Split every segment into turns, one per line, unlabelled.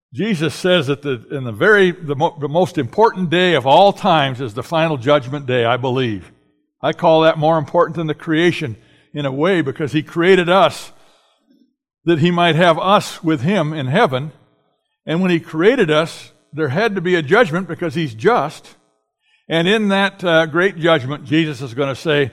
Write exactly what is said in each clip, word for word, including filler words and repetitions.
Jesus says that the, in the very the, mo- the most important day of all times is the final judgment day, I believe. I call that more important than the creation in a way, because He created us that He might have us with Him in heaven. And when He created us, there had to be a judgment because He's just. And in that uh, great judgment, Jesus is going to say,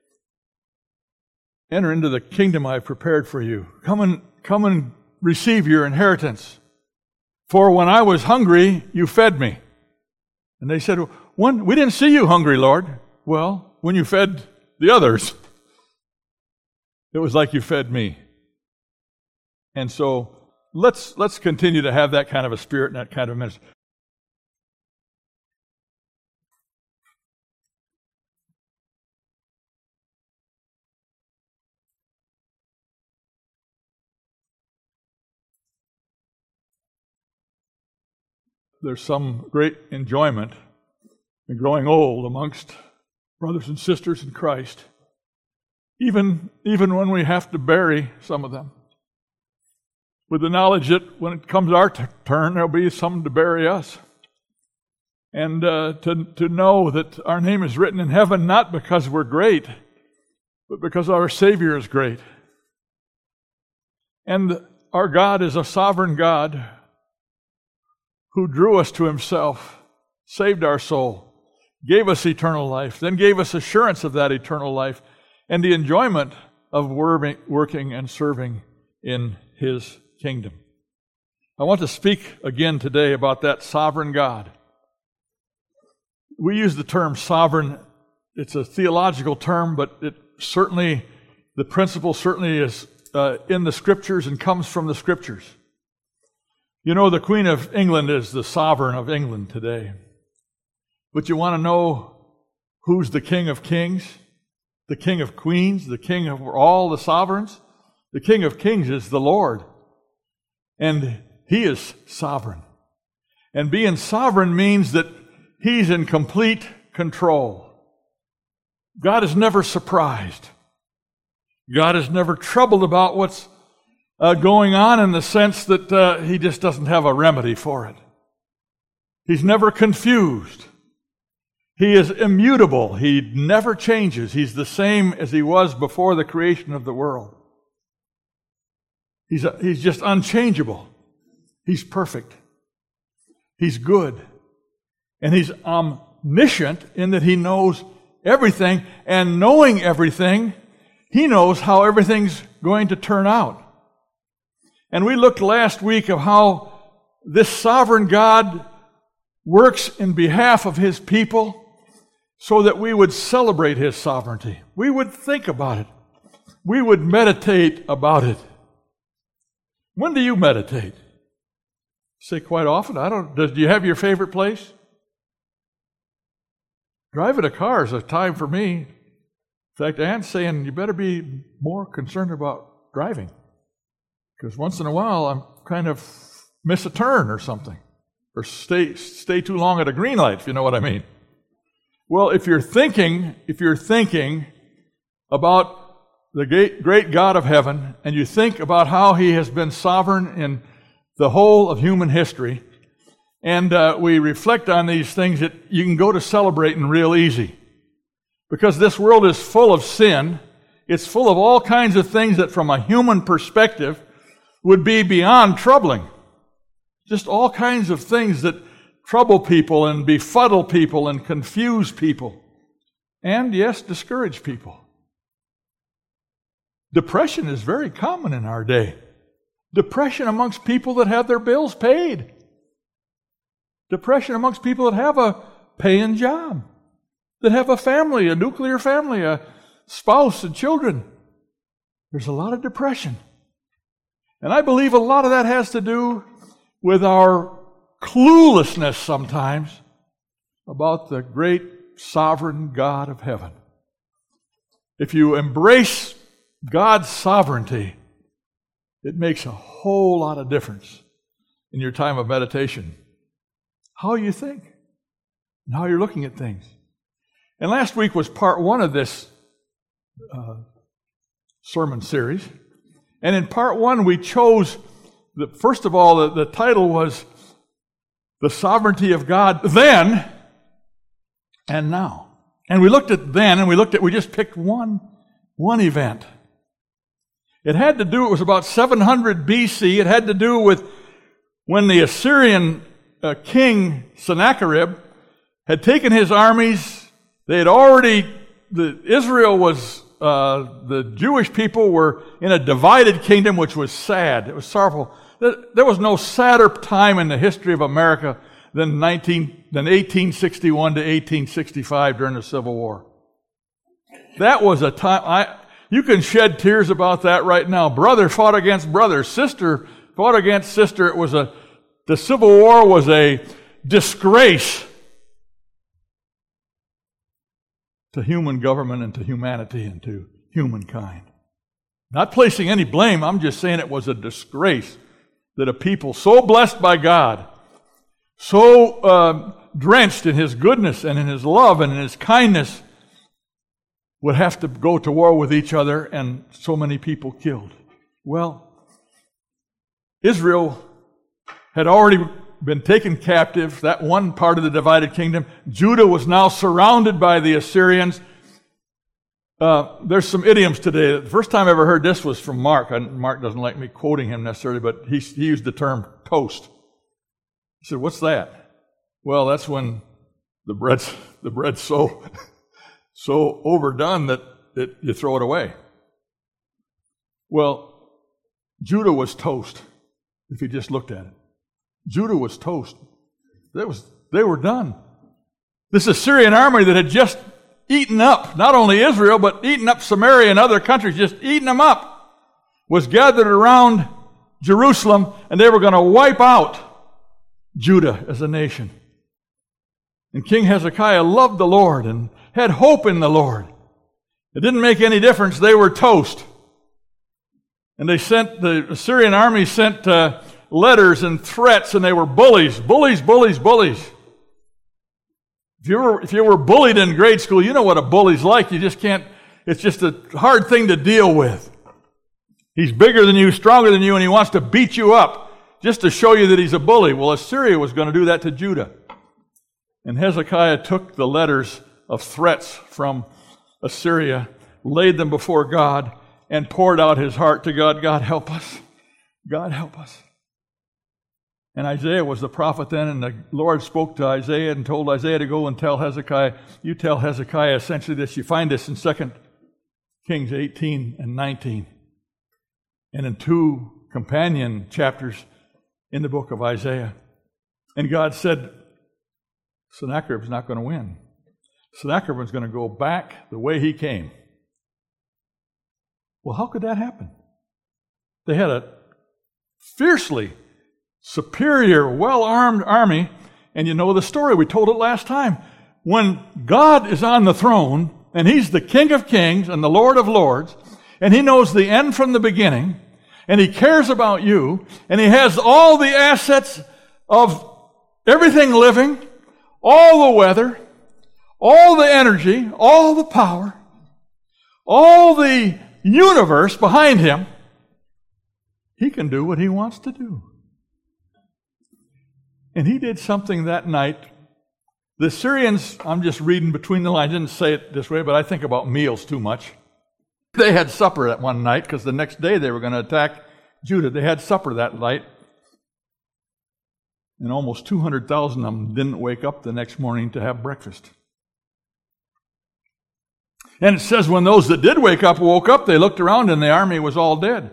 enter into the kingdom I've prepared for you. Come and, come and receive your inheritance. For when I was hungry, you fed me. And they said, when, we didn't see you hungry, Lord. Well, when you fed the others, it was like you fed me. And so let's let's continue to have that kind of a spirit and that kind of a ministry. There's some great enjoyment in growing old amongst brothers and sisters in Christ, even, even when we have to bury some of them, with the knowledge that when it comes our t- turn, there'll be some to bury us. And uh, to, to know that our name is written in heaven not because we're great, but because our Savior is great. And our God is a sovereign God who drew us to Himself, saved our soul, gave us eternal life, then gave us assurance of that eternal life and the enjoyment of working and serving in His kingdom. I want to speak again today about that sovereign God. We use the term sovereign. It's a theological term, but it certainly, the principle certainly is uh, in the Scriptures and comes from the Scriptures. You know, the Queen of England is the sovereign of England today. But you want to know who's the King of Kings, the King of Queens, the King of all the sovereigns? The King of Kings is the Lord. And He is sovereign. And being sovereign means that He's in complete control. God is never surprised. God is never troubled about what's uh, going on, in the sense that uh, He just doesn't have a remedy for it. He's never confused. He is immutable. He never changes. He's the same as He was before the creation of the world. He's, a, he's just unchangeable. He's perfect. He's good. And He's omniscient in that He knows everything. And knowing everything, He knows how everything's going to turn out. And we looked last week of how this sovereign God works in behalf of His people so that we would celebrate His sovereignty. We would think about it. We would meditate about it. When do you meditate? Say quite often. I don't. Do you have your favorite place? Driving a car is a time for me. In fact, Ann's saying you better be more concerned about driving, because once in a while I'm kind of miss a turn or something, or stay stay too long at a green light, if you know what I mean. Well, if you're thinking, if you're thinking about the great, great God of heaven, and you think about how He has been sovereign in the whole of human history, and uh, we reflect on these things, that you can go to celebrating real easy. Because this world is full of sin. It's full of all kinds of things that from a human perspective would be beyond troubling. Just all kinds of things that trouble people and befuddle people and confuse people. And, yes, discourage people. Depression is very common in our day. Depression amongst people that have their bills paid. Depression amongst people that have a paying job, that have a family, a nuclear family, a spouse and children. There's a lot of depression. And I believe a lot of that has to do with our cluelessness sometimes about the great sovereign God of heaven. If you embrace God's sovereignty, it makes a whole lot of difference in your time of meditation. How you think and how you're looking at things. And last week was part one of this uh, sermon series. And in part one, we chose the, first of all, the, the title was The Sovereignty of God Then and Now. And we looked at then, and we looked at, we just picked one, one event. It had to do, it was about seven hundred B C, it had to do with when the Assyrian uh, king Sennacherib had taken his armies. They had already, the, Israel was, uh, the Jewish people were in a divided kingdom, which was sad. It was sorrowful. There, there was no sadder time in the history of America than nineteen, than eighteen sixty-one to eighteen sixty-five during the Civil War. That was a time, I, you can shed tears about that right now. Brother fought against brother. Sister fought against sister. It was a, the Civil War was a disgrace to human government and to humanity and to humankind. Not placing any blame, I'm just saying it was a disgrace that a people so blessed by God, so uh, drenched in His goodness and in His love and in His kindness, would have to go to war with each other and so many people killed. Well, Israel had already been taken captive, that one part of the divided kingdom. Judah was now surrounded by the Assyrians. Uh, there's some idioms today. The first time I ever heard this was from Mark. I, Mark doesn't like me quoting him necessarily, but he, he used the term toast. He said, "What's that?" Well, that's when the bread's, the bread's so, so overdone that it, you throw it away. Well, Judah was toast, if you just looked at it. Judah was toast. That was, they were done. This Assyrian army that had just eaten up not only Israel, but eaten up Samaria and other countries, just eaten them up, was gathered around Jerusalem, and they were going to wipe out Judah as a nation. And King Hezekiah loved the Lord and had hope in the Lord. It didn't make any difference. They were toast. And they sent, the Assyrian army sent uh, letters and threats, and they were bullies, bullies, bullies, bullies. If you were, if you were bullied in grade school, you know what a bully's like. You just can't, it's just a hard thing to deal with. He's bigger than you, stronger than you, and he wants to beat you up just to show you that he's a bully. Well, Assyria was going to do that to Judah. And Hezekiah took the letters of threats from Assyria, laid them before God, and poured out his heart to God. God, help us. God, help us. And Isaiah was the prophet then, and the Lord spoke to Isaiah and told Isaiah to go and tell Hezekiah. You tell Hezekiah essentially this. You find this in Second Kings eighteen and nineteen. And in two companion chapters in the book of Isaiah. And God said, Sennacherib's not going to win. Sennacherib's going to go back the way he came. Well, how could that happen? They had a fiercely superior, well-armed army, and you know the story. We told it last time. When God is on the throne, and He's the King of Kings and the Lord of Lords, and He knows the end from the beginning, and He cares about you, and He has all the assets of everything living, all the weather, all the energy, all the power, all the universe behind Him, He can do what He wants to do. And He did something that night. The Syrians, I'm just reading between the lines, I didn't say it this way, but I think about meals too much. They had supper that one night because the next day they were going to attack Judah. They had supper that night. And almost two hundred thousand of them didn't wake up the next morning to have breakfast. And it says when those that did wake up woke up, they looked around and the army was all dead.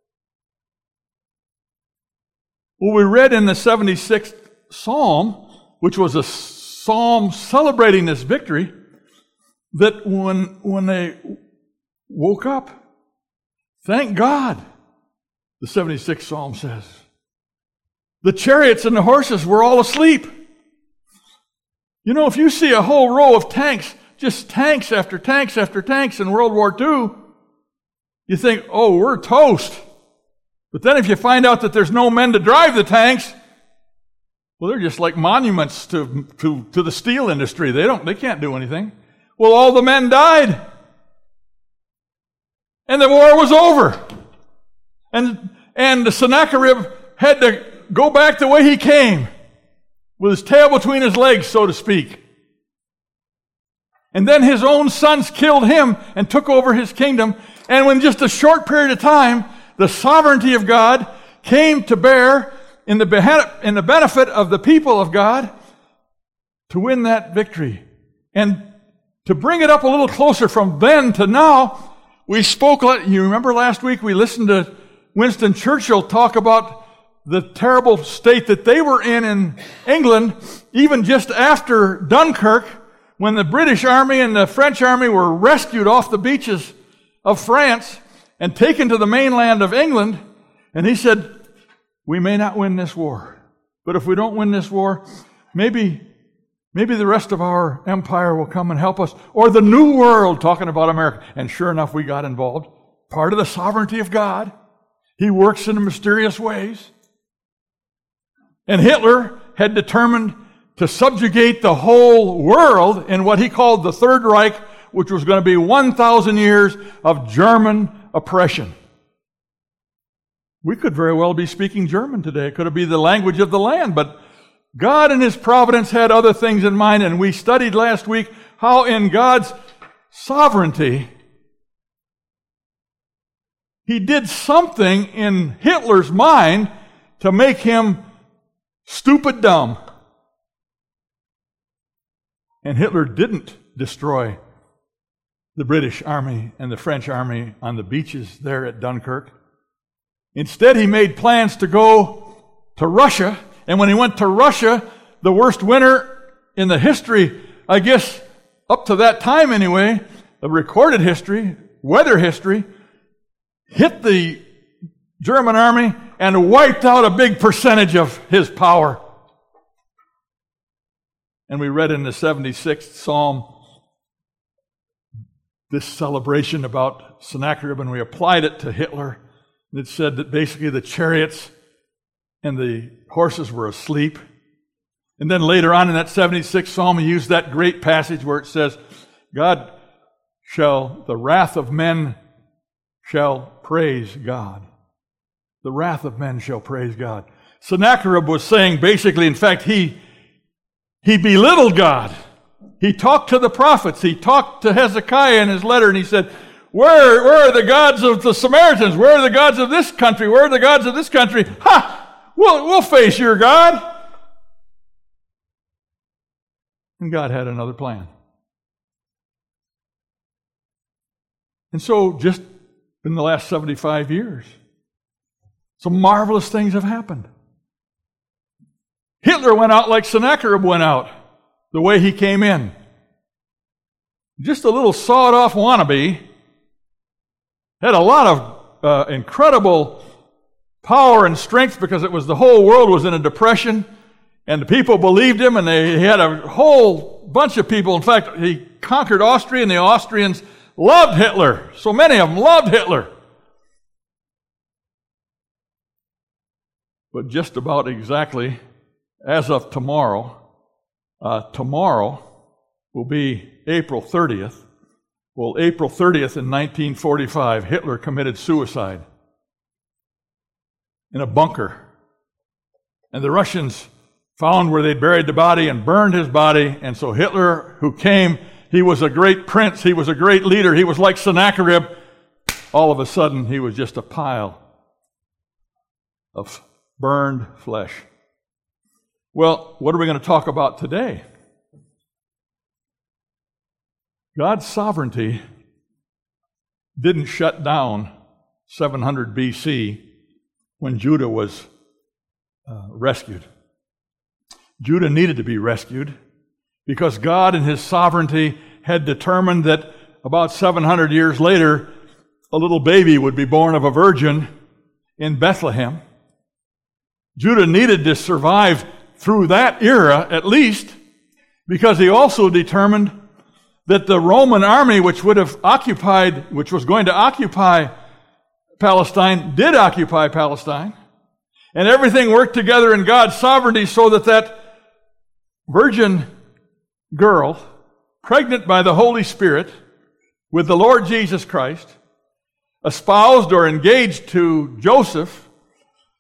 Well, we read in the seventy-sixth Psalm, which was a psalm celebrating this victory, that when, when they woke up, thank God, the seventy-sixth Psalm says, the chariots and the horses were all asleep. You know, if you see a whole row of tanks, just tanks after tanks after tanks in World War Two, you think, oh, we're toast. But then if you find out that there's no men to drive the tanks, well, they're just like monuments to, to, to the steel industry. They don't, they can't do anything. Well, all the men died. And the war was over. And, and the Sennacherib had to go back the way he came, with his tail between his legs, so to speak. And then his own sons killed him and took over his kingdom. And in just a short period of time, the sovereignty of God came to bear in the, in the benefit of the people of God to win that victory. And to bring it up a little closer from then to now, we spoke, you remember last week we listened to Winston Churchill talk about the terrible state that they were in in England, even just after Dunkirk, when the British Army and the French Army were rescued off the beaches of France and taken to the mainland of England. And he said, we may not win this war, but if we don't win this war, maybe, maybe the rest of our empire will come and help us, or the New World, talking about America. And sure enough, we got involved. Part of the sovereignty of God. He works in mysterious ways. And Hitler had determined to subjugate the whole world in what he called the Third Reich, which was going to be one thousand years of German oppression. We could very well be speaking German today. It could be the language of the land, but God in His providence had other things in mind, and we studied last week how in God's sovereignty, He did something in Hitler's mind to make him stupid dumb. And Hitler didn't destroy the British Army and the French Army on the beaches there at Dunkirk. Instead, he made plans to go to Russia. And when he went to Russia, the worst winter in the history, I guess, up to that time anyway, the recorded history, weather history, hit the German army and wiped out a big percentage of his power. And we read in the seventy-sixth Psalm this celebration about Sennacherib, and we applied it to Hitler. It said that basically the chariots and the horses were asleep. And then later on in that seventy-sixth Psalm, he used that great passage where it says, God shall, the wrath of men shall praise God. The wrath of men shall praise God. Sennacherib was saying basically, in fact, he He belittled God. He talked to the prophets. He talked to Hezekiah in his letter, and he said, where, where are the gods of the Samaritans? Where are the gods of this country? Where are the gods of this country? Ha! We'll, we'll face your God. And God had another plan. And so just in the last seventy-five years, some marvelous things have happened. Hitler went out like Sennacherib went out, the way he came in. Just a little sawed-off wannabe. Had a lot of uh, incredible power and strength because it was the whole world was in a depression, and the people believed him, and they he had a whole bunch of people. In fact, he conquered Austria, and the Austrians loved Hitler. So many of them loved Hitler. But just about exactly as of tomorrow, uh, tomorrow will be April thirtieth. Well, April thirtieth in nineteen forty-five, Hitler committed suicide in a bunker. And the Russians found where they'd buried the body and burned his body. And so Hitler, who came, he was a great prince, he was a great leader, he was like Sennacherib. All of a sudden, he was just a pile of burned flesh. Well, what are we going to talk about today? God's sovereignty didn't shut down seven hundred B C when Judah was uh, rescued. Judah needed to be rescued because God in His sovereignty had determined that about seven hundred years later, a little baby would be born of a virgin in Bethlehem. Judah needed to survive through that era, at least, because He also determined that the Roman army, which would have occupied, which was going to occupy Palestine, did occupy Palestine. And everything worked together in God's sovereignty so that that virgin girl, pregnant by the Holy Spirit with the Lord Jesus Christ, espoused or engaged to Joseph,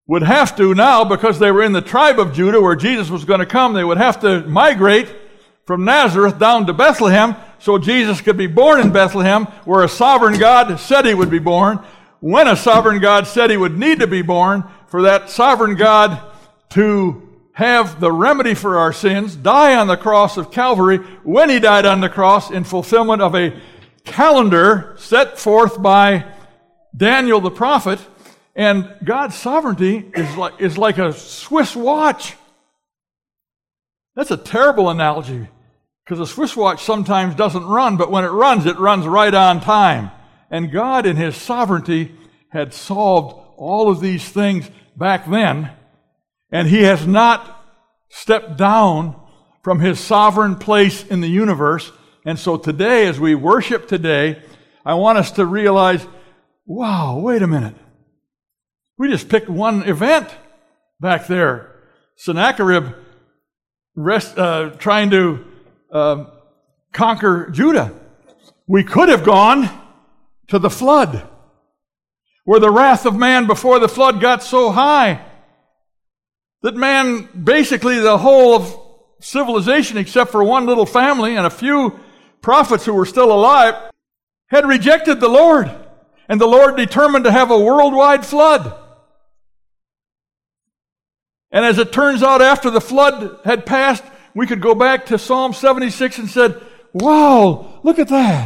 would have to now, because they were in the tribe of Judah where Jesus was going to come, they would have to migrate from Nazareth down to Bethlehem so Jesus could be born in Bethlehem, where a sovereign God said he would be born, when a sovereign God said he would need to be born, for that sovereign God to have the remedy for our sins, die on the cross of Calvary, when he died on the cross in fulfillment of a calendar set forth by Daniel the prophet. And God's sovereignty is like, is like a Swiss watch. That's a terrible analogy, because a Swiss watch sometimes doesn't run, but when it runs, it runs right on time. And God in his sovereignty had solved all of these things back then, and he has not stepped down from his sovereign place in the universe. And so today, as we worship today, I want us to realize, wow, wait a minute. We just picked one event back there. Sennacherib rest, uh, trying to uh, conquer Judah. We could have gone to the flood, where the wrath of man before the flood got so high that man, basically the whole of civilization, except for one little family and a few prophets who were still alive, had rejected the Lord. And the Lord determined to have a worldwide flood. And as it turns out, after the flood had passed, we could go back to Psalm seventy-six and said, wow, look at that.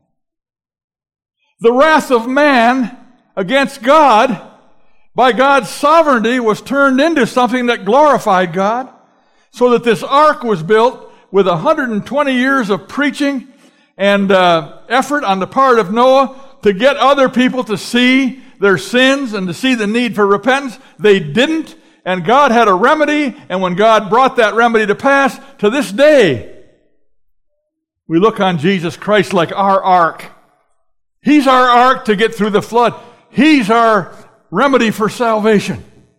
The wrath of man against God, by God's sovereignty, was turned into something that glorified God, so that this ark was built with one hundred twenty years of preaching and uh, effort on the part of Noah to get other people to see their sins and to see the need for repentance. They didn't. And God had a remedy, and when God brought that remedy to pass, to this day, we look on Jesus Christ like our ark. He's our ark to get through the flood. He's our remedy for salvation.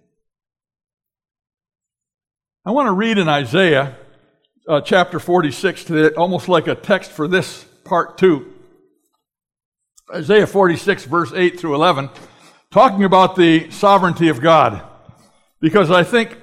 I want to read in Isaiah uh, chapter forty-six, to almost like a text for this part two. Isaiah forty-six, verse eight through eleven, talking about the sovereignty of God. Because I think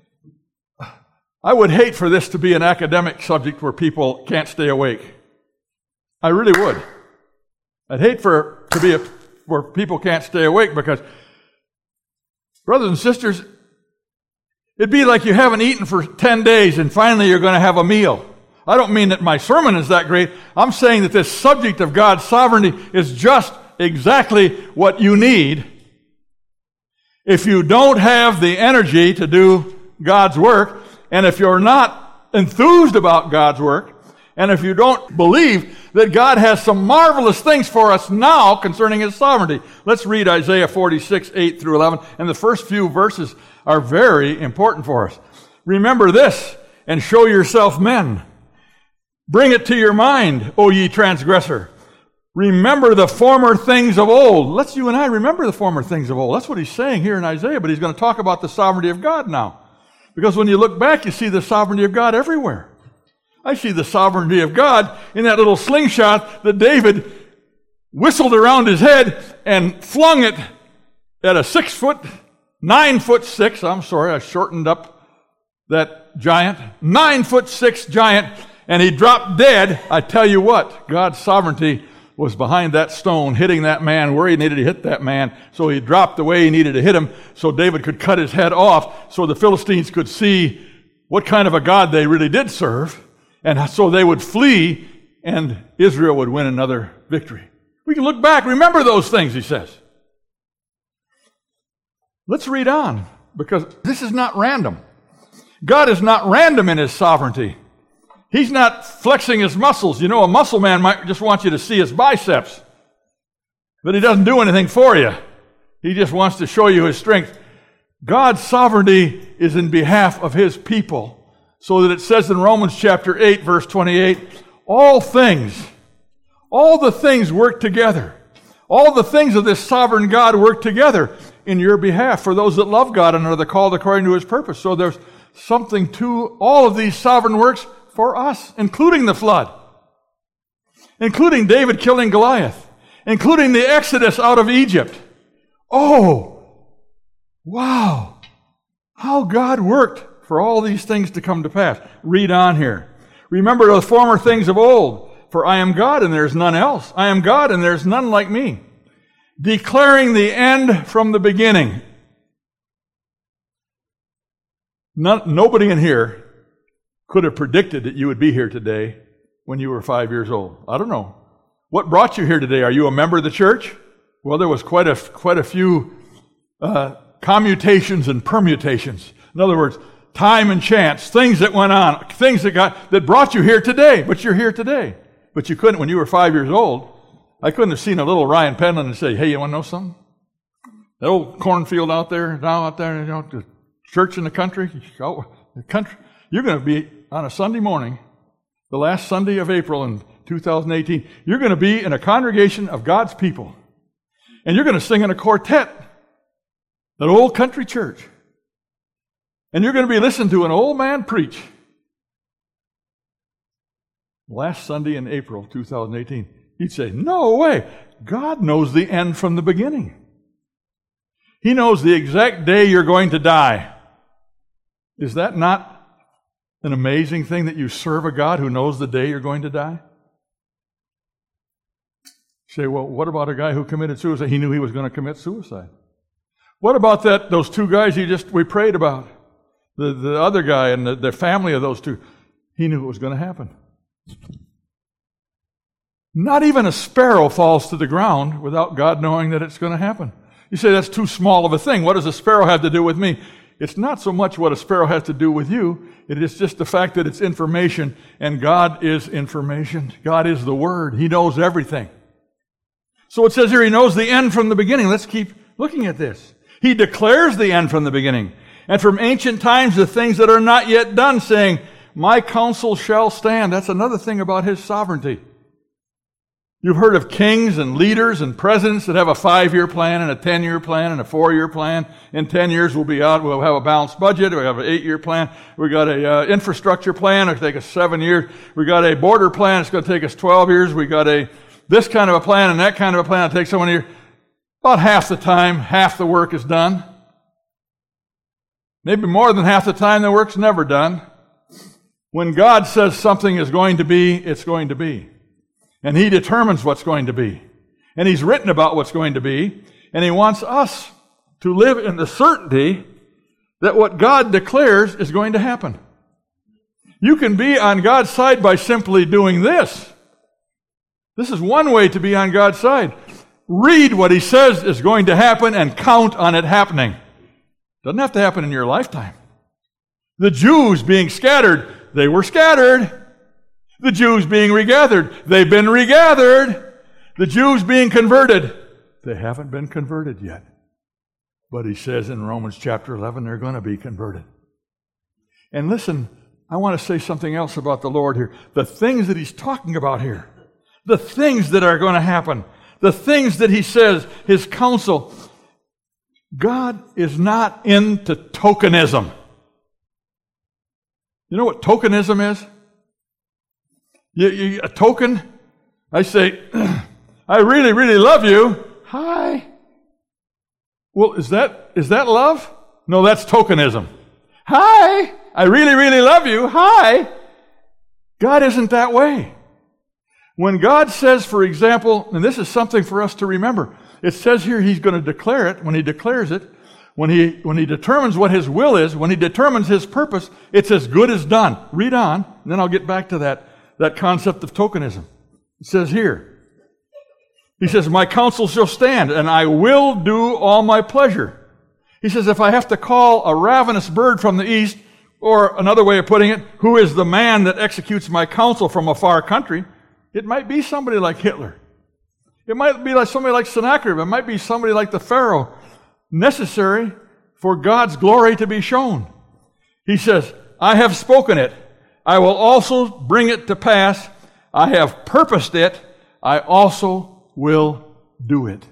I would hate for this to be an academic subject where people can't stay awake. I really would. I'd hate for it to be a, where people can't stay awake, because, brothers and sisters, it'd be like you haven't eaten for ten days and finally you're going to have a meal. I don't mean that my sermon is that great. I'm saying that this subject of God's sovereignty is just exactly what you need. If you don't have the energy to do God's work, and if you're not enthused about God's work, and if you don't believe that God has some marvelous things for us now concerning his sovereignty. Let's read Isaiah forty-six, eight through eleven, and the first few verses are very important for us. Remember this, and show yourself men. Bring it to your mind, O ye transgressor. Remember the former things of old. Let's you and I remember the former things of old. That's what he's saying here in Isaiah, but he's going to talk about the sovereignty of God now. Because when you look back, you see the sovereignty of God everywhere. I see the sovereignty of God in that little slingshot that David whistled around his head and flung it at a six foot, nine foot six, I'm sorry, I shortened up that giant, nine foot six giant, and he dropped dead. I tell you what, God's sovereignty was behind that stone, hitting that man where he needed to hit that man. So he dropped the way he needed to hit him, so David could cut his head off, so the Philistines could see what kind of a God they really did serve, and so they would flee, and Israel would win another victory. We can look back, remember those things, he says. Let's read on, because this is not random. God is not random in his sovereignty. He's not flexing his muscles. You know, a muscle man might just want you to see his biceps, but he doesn't do anything for you. He just wants to show you his strength. God's sovereignty is in behalf of his people, so that it says in Romans chapter eight, verse twenty-eight, all things, all the things work together. All the things of this sovereign God work together in your behalf for those that love God and are the called according to his purpose. So there's something to all of these sovereign works for us, including the flood, including David killing Goliath, including the exodus out of Egypt. Oh, wow. how God worked for all these things to come to pass. Read on here. Remember the former things of old, for I am God and there is none else. I am God and there is none like me. Declaring the end from the beginning. None, nobody in here could have predicted that you would be here today when you were five years old. I don't know. What brought you here today? Are you a member of the church? Well, there was quite a, quite a few uh, commutations and permutations. In other words, time and chance, things that went on, things that got that brought you here today, but you're here today. But you couldn't when you were five years old. I couldn't have seen a little Ryan Penland and say, hey, you want to know something? That old cornfield out there, down out there, you know, the church in the country, oh, the country, you're going to be on a Sunday morning, the last Sunday of April in two thousand eighteen, you're going to be in a congregation of God's people. And you're going to sing in a quartet, that old country church. And you're going to be listening to an old man preach. Last Sunday in April two thousand eighteen, he'd say, no way. God knows the end from the beginning. He knows the exact day you're going to die. Is that not an amazing thing that you serve a God who knows the day you're going to die? You say, well, what about a guy who committed suicide? He knew he was going to commit suicide. What about that? Those two guys he just we prayed about, the the other guy and the, the family of those two. He knew it was going to happen. Not even a sparrow falls to the ground without God knowing that it's going to happen. You say that's too small of a thing. What does a sparrow have to do with me? It's not so much what a sparrow has to do with you. It is just the fact that it's information, and God is information. God is the Word. He knows everything. So it says here, He knows the end from the beginning. Let's keep looking at this. He declares the end from the beginning. And from ancient times the things that are not yet done, saying, my counsel shall stand. That's another thing about His sovereignty. You've heard of kings and leaders and presidents that have a five-year plan and a ten-year plan and a four-year plan. In ten years we'll be out, we'll have a balanced budget, we'll have an eight-year plan, we've got a uh, infrastructure plan, it'll take us seven years, we've got a border plan, it's going to take us twelve years, we've got a this kind of a plan and that kind of a plan, it'll take so many years. About half the time, half the work is done. Maybe more than half the time the work's never done. When God says something is going to be, it's going to be. And He determines what's going to be. And He's written about what's going to be. And He wants us to live in the certainty that what God declares is going to happen. You can be on God's side by simply doing this. This is one way to be on God's side. Read what He says is going to happen and count on it happening. Doesn't have to happen in your lifetime. The Jews being scattered, they were scattered. The Jews being regathered, they've been regathered. The Jews being converted, they haven't been converted yet. But He says in Romans chapter eleven, they're going to be converted. And listen, I want to say something else about the Lord here. The things that He's talking about here, the things that are going to happen, the things that He says, His counsel. God is not into tokenism. You know what tokenism is? You, you, a token, I say, I really, really love you. Hi. Well, is that is that love? No, that's tokenism. Hi. I really, really love you. Hi. God isn't that way. When God says, for example, and this is something for us to remember, it says here He's going to declare it. When He declares it, when He when He determines what His will is, when He determines His purpose, it's as good as done. Read on, and then I'll get back to that. That concept of tokenism. It says here, He says, my counsel shall stand, and I will do all my pleasure. He says, if I have to call a ravenous bird from the east, or another way of putting it, who is the man that executes my counsel from a far country, it might be somebody like Hitler. It might be like somebody like Sennacherib. It might be somebody like the Pharaoh, necessary for God's glory to be shown. He says, I have spoken it. I will also bring it to pass. I have purposed it. I also will do it.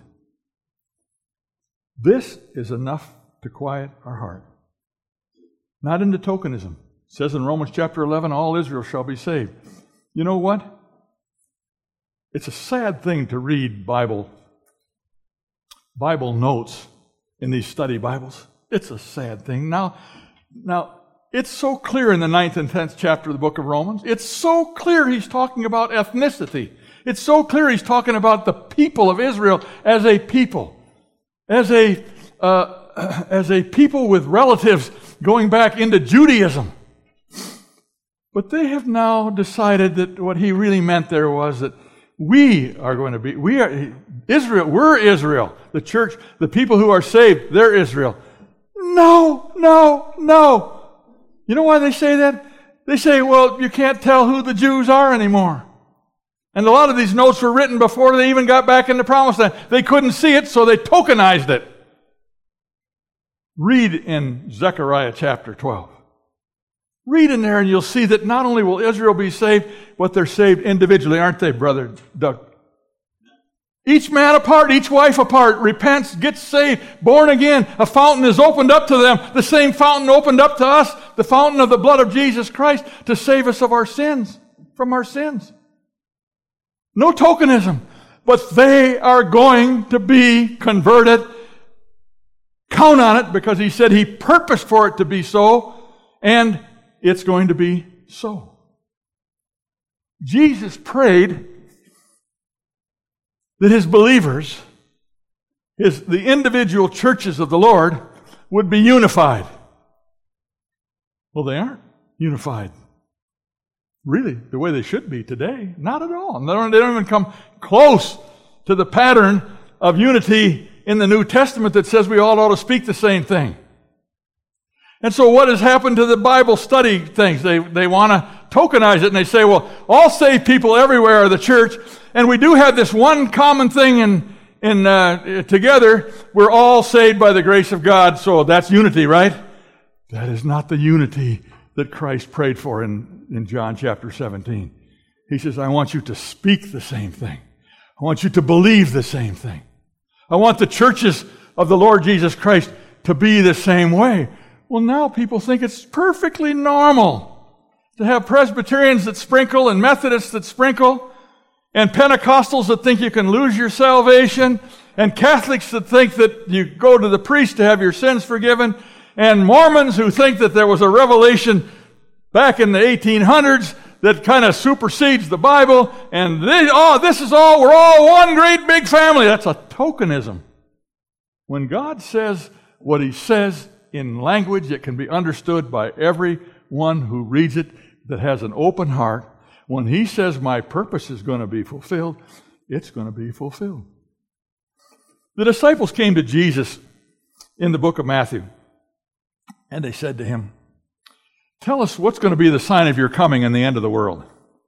This is enough to quiet our heart. Not into tokenism. It says in Romans chapter eleven, all Israel shall be saved. You know what? It's a sad thing to read Bible, Bible notes in these study Bibles. it's a sad thing. Now, now, it's so clear in the ninth and tenth chapter of the book of Romans. It's so clear he's talking about ethnicity. It's so clear he's talking about the people of Israel as a people, as a uh, as a people with relatives going back into Judaism. But they have now decided that what he really meant there was that we are going to be, we are Israel, we're Israel. The church, the people who are saved, they're Israel. No, no, no. You know why they say that? They say, well, you can't tell who the Jews are anymore. And a lot of these notes were written before they even got back in the Promised Land. They couldn't see it, so they tokenized it. Read in Zechariah chapter twelve. Read in there and you'll see that not only will Israel be saved, but they're saved individually, aren't they, Brother Doug? Each man apart, each wife apart, repents, gets saved, born again. A fountain is opened up to them. The same fountain opened up to us, the fountain of the blood of Jesus Christ, to save us of our sins, from our sins. No tokenism. But they are going to be converted. Count on it, because he said he purposed for it to be so, and it's going to be so. Jesus prayed that his believers, his, the individual churches of the Lord, would be unified. Well, they aren't unified. Really, the way they should be today. Not at all. They don't, they don't even come close to the pattern of unity in the New Testament that says we all ought to speak the same thing. And so what has happened to the Bible study things? They, they want to tokenize it, and they say, well, all saved people everywhere are the church, and we do have this one common thing in, in uh, together. We're all saved by the grace of God, so that's unity, right? That is not the unity that Christ prayed for in, in John chapter seventeen. He says, I want you to speak the same thing. I want you to believe the same thing. I want the churches of the Lord Jesus Christ to be the same way. Well, now people think it's perfectly normal to have Presbyterians that sprinkle and Methodists that sprinkle and Pentecostals that think you can lose your salvation and Catholics that think that you go to the priest to have your sins forgiven and Mormons who think that there was a revelation back in the eighteen hundreds that kind of supersedes the Bible and they, oh, this is all, we're all one great big family. That's a tokenism. When God says what he says in language that can be understood by everyone who reads it that has an open heart, when he says my purpose is going to be fulfilled, it's going to be fulfilled. The disciples came to Jesus in the book of Matthew, and they said to him, tell us what's going to be the sign of your coming and the end of the world.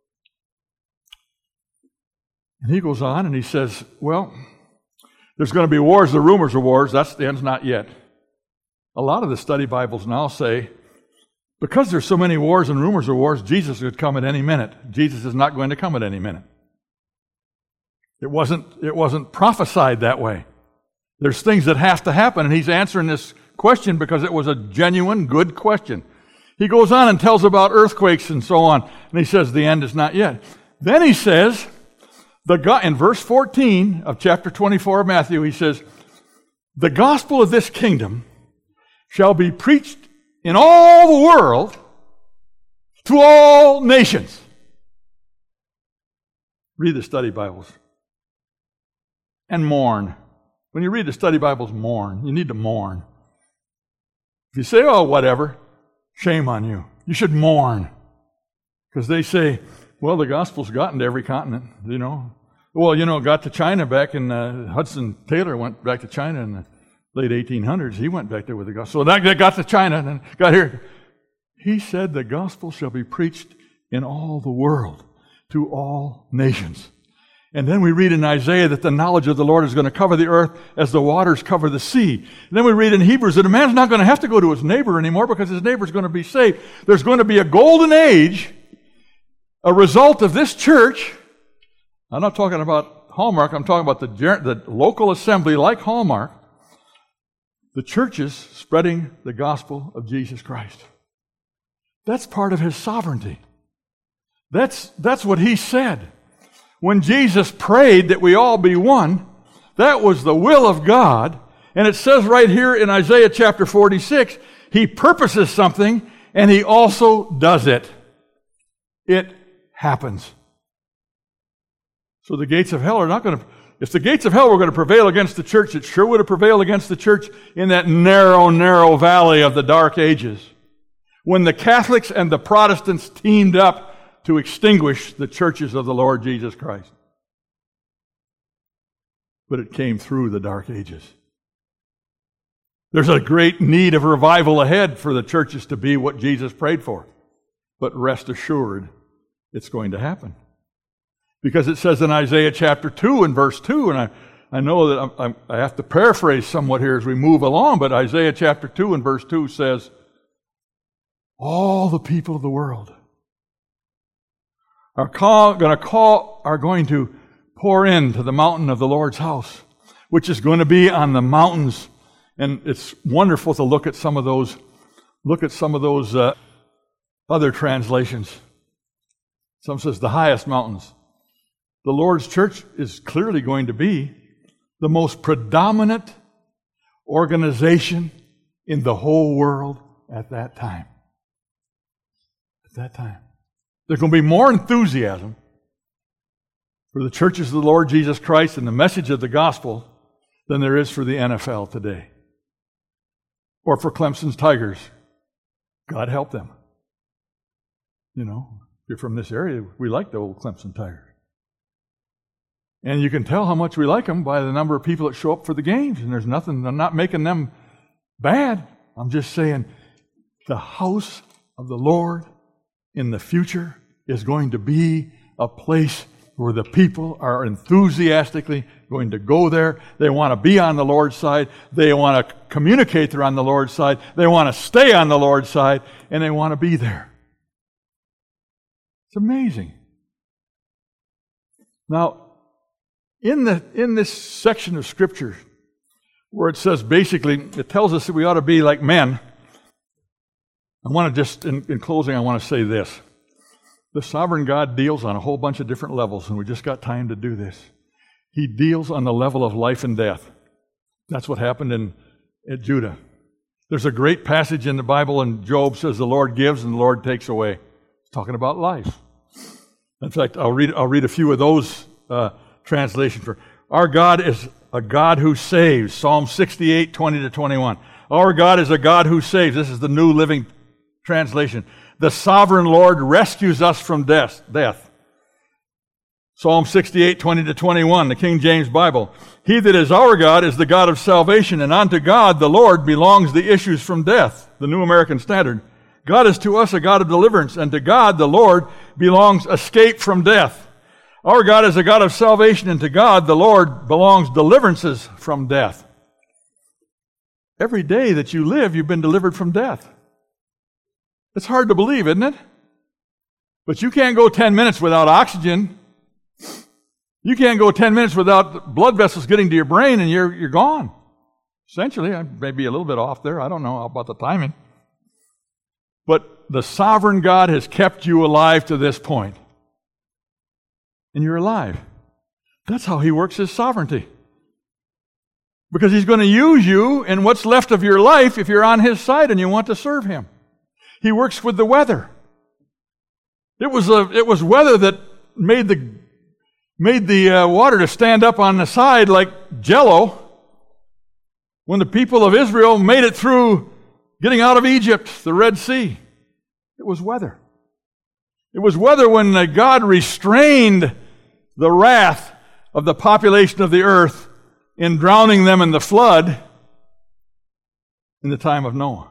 And he goes on and he says, well, there's going to be wars, the rumors of wars, that's the end's not yet. A lot of the study Bibles now say, because there's so many wars and rumors of wars, Jesus would come at any minute. Jesus is not going to come at any minute. It wasn't, it wasn't prophesied that way. There's things that have to happen, and he's answering this question because it was a genuine, good question. He goes on and tells about earthquakes and so on, and he says the end is not yet. Then he says, the God, in verse fourteen of chapter twenty-four of Matthew, he says, the gospel of this kingdom shall be preached in all the world to all nations. Read the study Bibles. And mourn. When you read the study Bibles, mourn. You need to mourn. If you say, oh, whatever, shame on you. You should mourn. Because they say, well, the gospel's gotten to every continent, you know. Well, you know, it got to China back in, uh, Hudson Taylor went back to China in the late eighteen hundreds, he went back there with the gospel. So that got to China and then got here. He said the gospel shall be preached in all the world to all nations. And then we read in Isaiah that the knowledge of the Lord is going to cover the earth as the waters cover the sea. And then we read in Hebrews that a man's not going to have to go to his neighbor anymore because his neighbor's going to be saved. There's going to be a golden age, a result of this church. I'm not talking about Hallmark, I'm talking about the, the local assembly like Hallmark. The churches spreading the gospel of Jesus Christ. That's part of his sovereignty. That's, that's what he said. When Jesus prayed that we all be one, that was the will of God, And it says right here in Isaiah chapter forty-six, He purposes something and He also does it. It happens. So the gates of hell are not going to, if the gates of hell were going to prevail against the church, it sure would have prevailed against the church in that narrow, narrow valley of the dark ages, when the Catholics and the Protestants teamed up to extinguish the churches of the Lord Jesus Christ. But it came through the dark ages. There's a great need of revival ahead for the churches to be what Jesus prayed for. But rest assured, it's going to happen. Because it says in Isaiah chapter two and verse two, and I, I know that I'm, I have to paraphrase somewhat here as we move along, but Isaiah chapter two and verse two says, all the people of the world are call, going to call, are going to pour into the mountain of the Lord's house, which is going to be on the mountains. And it's wonderful to look at some of those, look at some of those uh, other translations. Some says the highest mountains. The Lord's church is clearly going to be the most predominant organization in the whole world at that time. At that time. There's going to be more enthusiasm for the churches of the Lord Jesus Christ and the message of the gospel than there is for the N F L today. Or for Clemson's Tigers. God help them. You know, if you're from this area, we like the old Clemson Tigers. And you can tell how much we like them by the number of people that show up for the games. And there's nothing, I'm not making them bad. I'm just saying the house of the Lord in the future is going to be a place where the people are enthusiastically going to go there. They want to be on the Lord's side. They want to communicate they're on the Lord's side. They want to stay on the Lord's side, and they want to be there. It's amazing. Now, in the in this section of Scripture, where it says basically, it tells us that we ought to be like men, I want to just, in, in closing, I want to say this. The sovereign God deals on a whole bunch of different levels, and we just got time to do this. He deals on the level of life and death. That's what happened in at Judah. There's a great passage in the Bible, and Job says the Lord gives and the Lord takes away. It's talking about life. In fact, I'll read I'll read a few of those uh, translations. For our God is a God who saves. Psalm sixty-eight, twenty to twenty-one. Our God is a God who saves. This is the New Living Translation. The sovereign Lord rescues us from death. death. Psalm sixty-eight, twenty to twenty-one, the King James Bible. He that is our God is the God of salvation, and unto God the Lord belongs the issues from death. The New American Standard. God is to us a God of deliverance, and to God the Lord belongs escape from death. Our God is a God of salvation, and to God the Lord belongs deliverances from death. Every day that you live, you've been delivered from death. It's hard to believe, isn't it? But you can't go ten minutes without oxygen. You can't go ten minutes without blood vessels getting to your brain, and you're you're gone. Essentially, I may be a little bit off there. I don't know about the timing. But the sovereign God has kept you alive to this point. And you're alive. That's how He works His sovereignty. Because He's going to use you in what's left of your life if you're on His side and you want to serve Him. He works with the weather. It was a, it was weather that made the made the uh, water to stand up on the side like jello when the people of Israel made it through getting out of Egypt, the Red Sea. It was weather. It was weather when uh, God restrained the wrath of the population of the earth in drowning them in the flood in the time of Noah.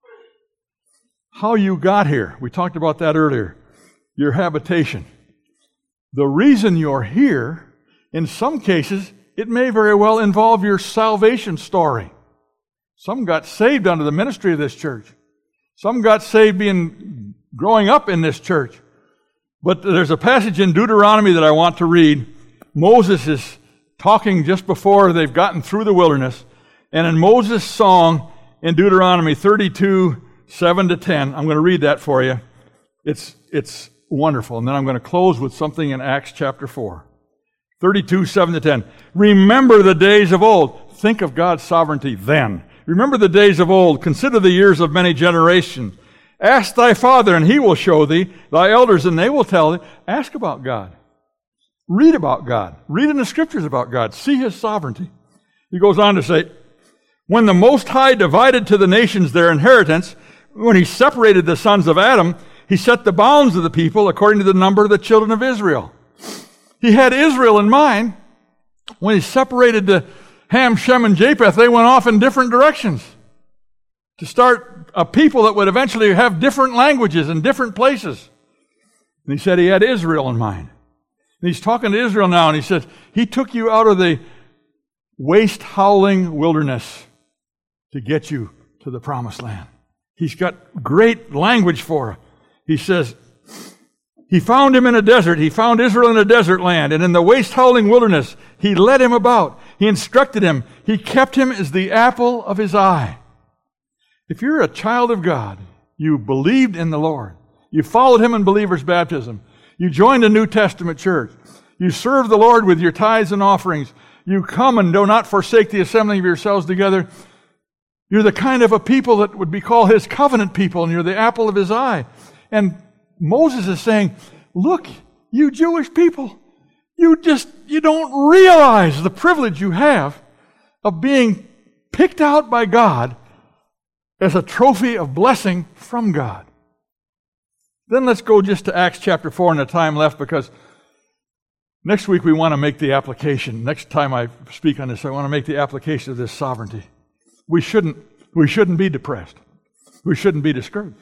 How you got here, we talked about that earlier. Your habitation. The reason you're here, in some cases, it may very well involve your salvation story. Some got saved under the ministry of this church. Some got saved being growing up in this church. But there's a passage in Deuteronomy that I want to read. Moses is talking just before they've gotten through the wilderness. And in Moses' song in Deuteronomy thirty-two, seven to ten, I'm going to read that for you. It's, it's wonderful. And then I'm going to close with something in Acts chapter four. thirty-two, seven to ten. Remember the days of old. think of God's sovereignty then. Remember the days of old. Consider the years of many generations. Ask thy father, and he will show thee, thy elders, and they will tell thee. Ask about God. Read about God. Read in the Scriptures about God. See His sovereignty. He goes on to say, when the Most High divided to the nations their inheritance, when He separated the sons of Adam, He set the bounds of the people according to the number of the children of Israel. He had Israel in mind. When He separated the Ham, Shem, and Japheth, they went off in different directions to start a people that would eventually have different languages in different places. And He said He had Israel in mind. And He's talking to Israel now, and He says, He took you out of the waste, howling wilderness to get you to the promised land. He's got great language for it. He says, He found him in a desert. He found Israel in a desert land. And in the waste, howling wilderness, He led him about. He instructed him. He kept him as the apple of His eye. If you're a child of God, you believed in the Lord. You followed Him in believer's baptism. You joined a New Testament church. You serve the Lord with your tithes and offerings. You come and do not forsake the assembling of yourselves together. You're the kind of a people that would be called His covenant people, and you're the apple of His eye. And Moses is saying, look, you Jewish people, you just, you don't realize the privilege you have of being picked out by God as a trophy of blessing from God. Then let's go just to Acts chapter four in the time left, because next week we want to make the application. Next time I speak on this, I want to make the application of this sovereignty. We shouldn't, we shouldn't be depressed. We shouldn't be discouraged.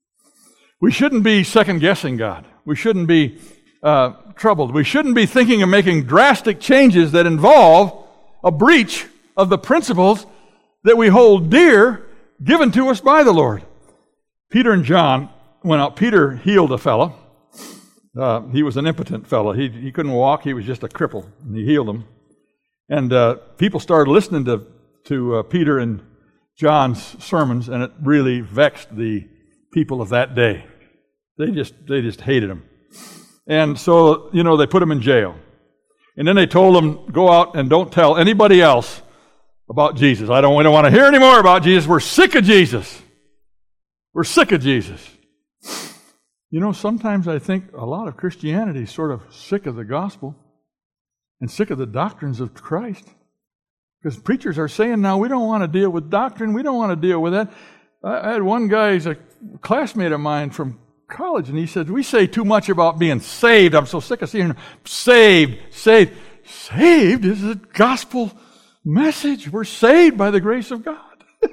We shouldn't be second-guessing God. We shouldn't be uh, troubled. We shouldn't be thinking of making drastic changes that involve a breach of the principles that we hold dear, given to us by the Lord. Peter and John went out. Peter healed a fellow. Uh, he was an impotent fellow. He, he couldn't walk. He was just a cripple. And he healed him. And uh, people started listening to, to uh, Peter and John's sermons, and it really vexed the people of that day. They just they just hated him. And so, you know, they put him in jail. And then they told him, go out and don't tell anybody else about Jesus. I don't, we don't want to hear any more about Jesus. We're sick of Jesus. We're sick of Jesus. You know, sometimes I think a lot of Christianity is sort of sick of the gospel and sick of the doctrines of Christ. Because preachers are saying now, we don't want to deal with doctrine. We don't want to deal with that. I had one guy, he's a classmate of mine from college, and he said, we say too much about being saved. I'm so sick of seeing saved, saved. Saved is a gospel message. We're saved by the grace of God.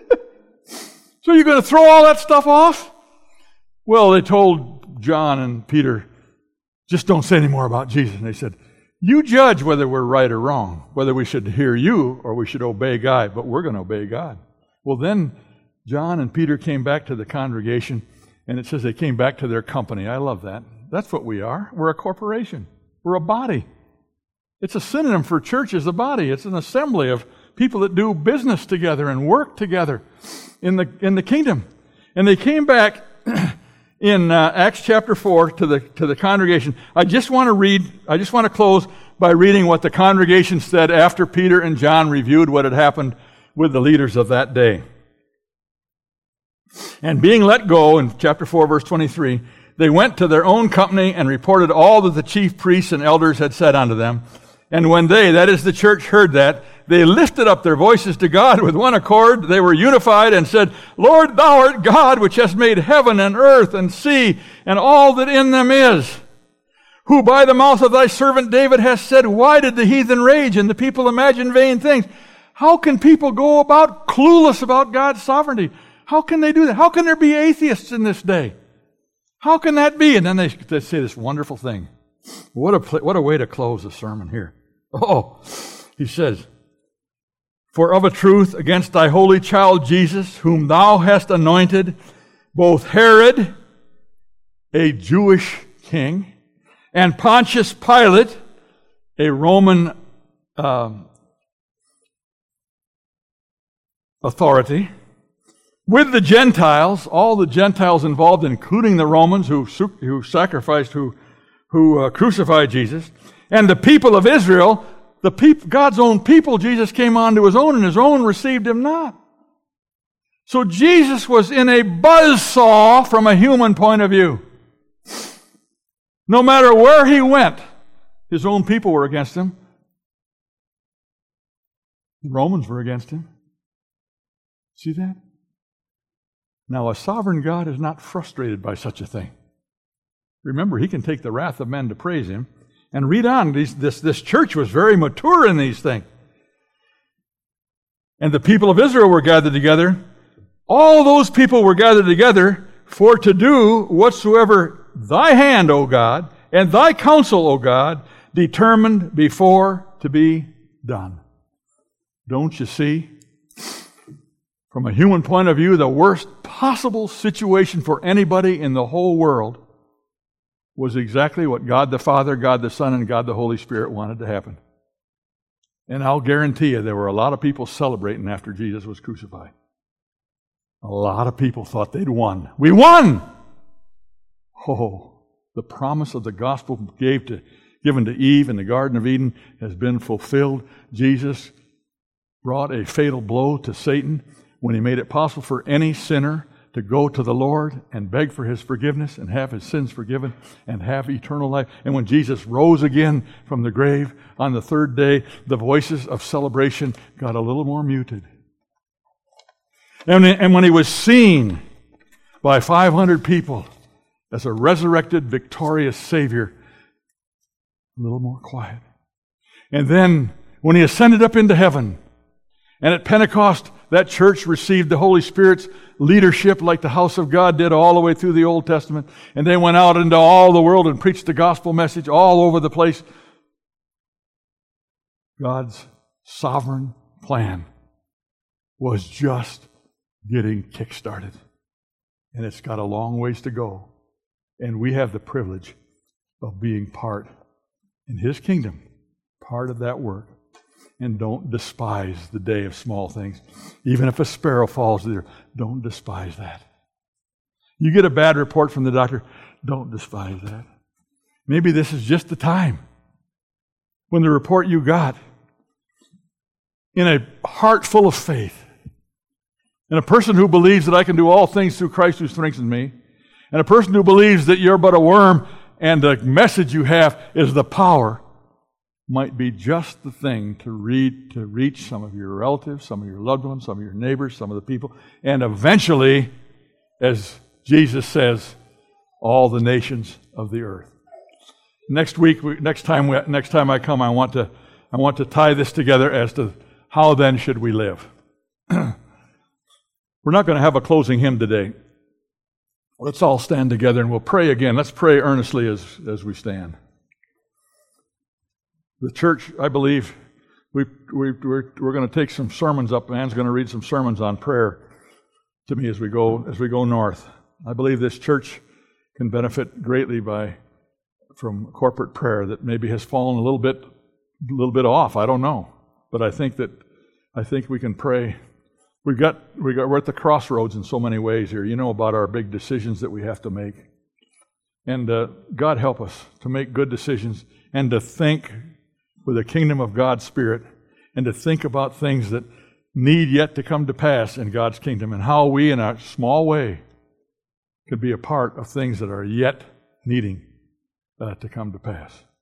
So you're going to throw all that stuff off? Well, they told John and Peter, just don't say any more about Jesus. And they said, you judge whether we're right or wrong, whether we should hear you or we should obey God, but we're going to obey God. Well, then John and Peter came back to the congregation, and it says they came back to their company. I love that. That's what we are. We're a corporation. We're a body. It's a synonym for church as a body. It's an assembly of people that do business together and work together in the in the kingdom. And they came back in uh, Acts chapter four to the to the congregation. I just want to read, I just want to close by reading what the congregation said after Peter and John reviewed what had happened with the leaders of that day. And being let go, in chapter four, verse twenty-three, they went to their own company and reported all that the chief priests and elders had said unto them. And when they, that is the church, heard that, they lifted up their voices to God with one accord. They were unified and said, Lord, thou art God, which hast made heaven and earth and sea and all that in them is, who by the mouth of thy servant David hast said, why did the heathen rage and the people imagine vain things? How can people go about clueless about God's sovereignty? How can they do that? How can there be atheists in this day? How can that be? And then they, they say this wonderful thing. What a, what a way to close the sermon here. Oh, he says, for of a truth against thy holy child Jesus, whom thou hast anointed, both Herod, a Jewish king, and Pontius Pilate, a Roman um, authority, with the Gentiles, all the Gentiles involved, including the Romans who, who sacrificed, who, who uh, crucified Jesus, and the people of Israel, the peop- God's own people, Jesus came on to his own, and his own received him not. So Jesus was in a buzzsaw from a human point of view. No matter where he went, his own people were against him. The Romans were against him. See that? Now, a sovereign God is not frustrated by such a thing. Remember, he can take the wrath of men to praise him. And read on. These, this, this church was very mature in these things. And the people of Israel were gathered together. All those people were gathered together for to do whatsoever thy hand, O God, and thy counsel, O God, determined before to be done. Don't you see? From a human point of view, the worst possible situation for anybody in the whole world was exactly what God the Father, God the Son, and God the Holy Spirit wanted to happen. And I'll guarantee you there were a lot of people celebrating after Jesus was crucified. A lot of people thought they'd won. We won! Oh, the promise of the gospel gave to, given to Eve in the Garden of Eden has been fulfilled. Jesus brought a fatal blow to Satan when he made it possible for any sinner to go to the Lord and beg for his forgiveness and have his sins forgiven and have eternal life. And when Jesus rose again from the grave on the third day, the voices of celebration got a little more muted. And, and when he was seen by five hundred people as a resurrected, victorious Savior, a little more quiet. And then when he ascended up into heaven, and at Pentecost, that church received the Holy Spirit's leadership like the house of God did all the way through the Old Testament. And they went out into all the world and preached the gospel message all over the place. God's sovereign plan was just getting kick-started. And it's got a long ways to go. And we have the privilege of being part in His kingdom, part of that work. And don't despise the day of small things. Even if a sparrow falls there, don't despise that. You get a bad report from the doctor, don't despise that. Maybe this is just the time when the report you got, in a heart full of faith, and a person who believes that I can do all things through Christ who strengthens me, and a person who believes that you're but a worm and the message you have is the power, might be just the thing to read to reach some of your relatives, some of your loved ones, some of your neighbors, some of the people, and eventually, as Jesus says, all the nations of the earth. Next week, next time, next time I come, I want to, I want to tie this together as to how then should we live. We're not going to have a closing hymn today. Let's all stand together and we'll pray again. Let's pray earnestly as, as we stand. The church, I believe, we, we, we're, we're going to take some sermons up. Ann's going to read some sermons on prayer to me as we go as we go north. I believe this church can benefit greatly by from corporate prayer that maybe has fallen a little bit, a little bit off. I don't know, but I think that I think we can pray. We've got we got we're at the crossroads in so many ways here. You know about our big decisions that we have to make, and uh, God help us to make good decisions and to think with the kingdom of God's Spirit, and to think about things that need yet to come to pass in God's kingdom, and how we, in a small way, could be a part of things that are yet needing uh, to come to pass.